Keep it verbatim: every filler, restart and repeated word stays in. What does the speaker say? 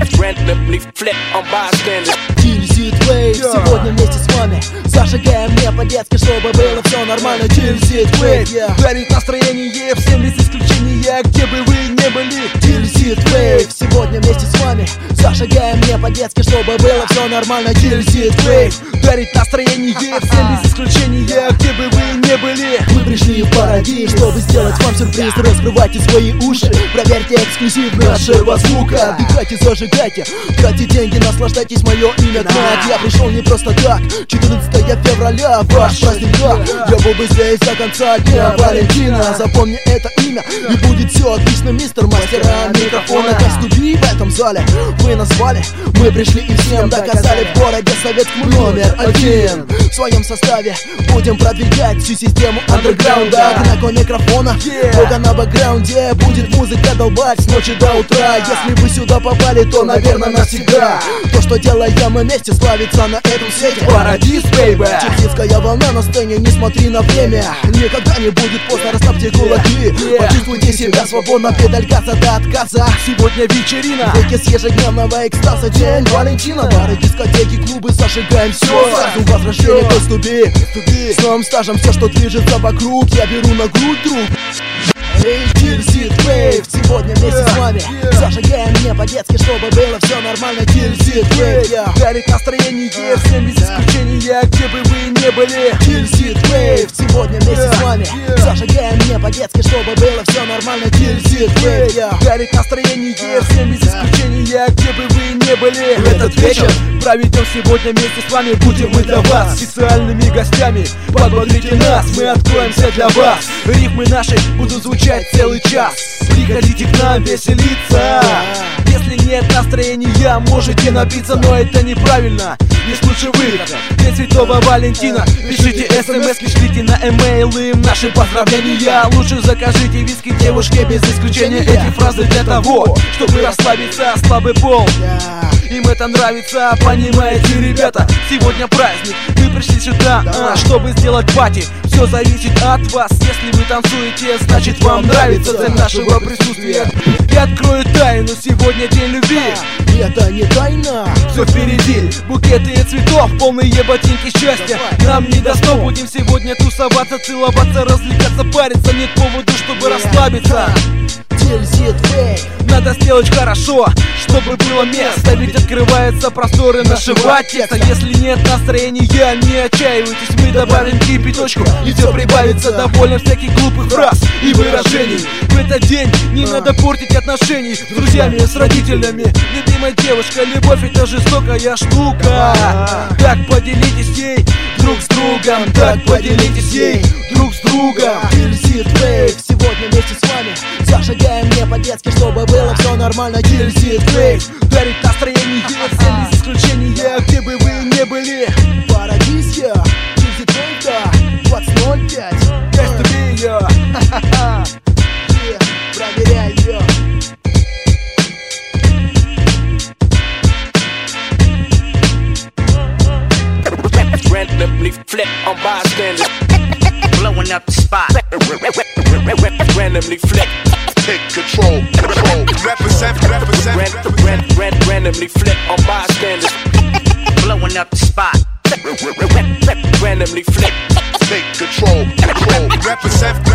randomly flip on bystanders. Тильзит Вейв, сегодня вместе с вами зажигаем не по-детски, чтобы было все нормально. Тильзит Вейв, дарит настроение всем без исключения, где бы вы не были. Тильзит Вейв, сегодня вместе с вами зажигаем не по-детски, чтобы было все нормально. Тильзит Вейв, дарит настроение всем без исключения, где бы вы не были. Мы пришли в Парадис, чтобы сделать вам сюрприз. Раскрывайте свои уши, проверьте эксклюзив нашего звука. Отдыхайте, зажигайте, тратьте деньги, наслаждайтесь, мое имя Гнат. Я пришел не просто так, четырнадцатого февраля, ваш праздник, да. Я буду здесь до конца дня Валентина. Запомни это имя, и будет все отлично, мистер мастера микрофона. Костюби в этом зале вы назвали, мы пришли и всем доказали. В городе советскому номер один. В своем составе будем продвигать всю систему андерграунда. Знако микрофона, только на бэкграунде будет музыка долбать с ночи до утра. Если вы сюда попали, то, наверное, навсегда. То, что делаем мы вместе, славится на этом свете. Парадис, бейбэ. Техническая волна на сцене, не смотри на время. Никогда не будет поздно, расслабьте кулаки. Почувствуйте себя свободно, педаль газа до отказа. Сегодня вечерина, выйти с ежедневного экстаза, день Валентина. Бары, дискотеки, клубы, зажигаем все. Сразу возвращение к стуби. С новым стажем все, что движется вокруг, я беру на грудь, друг. Эй, Тильзит Вейв, сегодня вместе с вами зажигаем не по-детски, чтобы было все нормально. Тильзит Вейв, дарит настроение всем без исключения, где бы вы не были. Тильзит Вейв, сегодня вместе с вами зажигаем не по-детски, чтобы было все нормально. Тильзит Вейв, дарит настроение всем без исключения, где бы вы не были. В этот вечер проведем сегодня вместе с вами, будем мы для вас специальными гостями. Подбодрите нас, мы откроемся для вас. Рифмы наши будут звучать целый час. Приходите к нам веселиться. Если нет настроения, можете напиться, но это неправильно. Есть лучше выход. День Святого Валентина. Пишите смс, шлите на эмейлы наши поздравления. Лучше закажите виски девушке без исключения. Эти фразы для того, чтобы расслабиться, слабый пол. Им это нравится, понимаете, ребята? Сегодня праздник, мы пришли сюда, а, чтобы сделать пати. Все зависит от вас, если вы танцуете, значит вам нравится цель нашего присутствия. Я открою тайну, сегодня день любви. Это не тайна, все впереди, букеты цветов, полные ботинки счастья. Нам не до сна, будем сегодня тусоваться, целоваться, развлекаться, париться. Нет повода, чтобы расслабиться. Тильзит Вейв, надо сделать хорошо, чтобы было место, ведь открываются просторы нашего текста. Если нет настроения, не отчаивайтесь, мы добавим кипяточку, и все прибавится. Довольно всяких глупых фраз и выражений. В этот день не надо портить отношений с друзьями, с родителями. Любимая девушка, любовь это жестокая штука. Так поделитесь ей друг с другом, так поделитесь ей друг с другом. Тильзит Вейв, сегодня вместе с вами зажигаем не по-детски, чтобы было все нормально. Тильзит Вейв, дарит настроение всем без исключения, где бы вы не были. Парадис, я, Тильзит Вейв, да, двадцать ноль пять. Костюби, я, ха-ха-ха. Проверяй, я. Randomly flip on bystanders. Blowing up the spot. Randomly flip. Take control, control. Represent, represent, represent. Ran, ran, randomly flip on bystanders. Blowing up the spot. Randomly flip. Take control, control. Represent.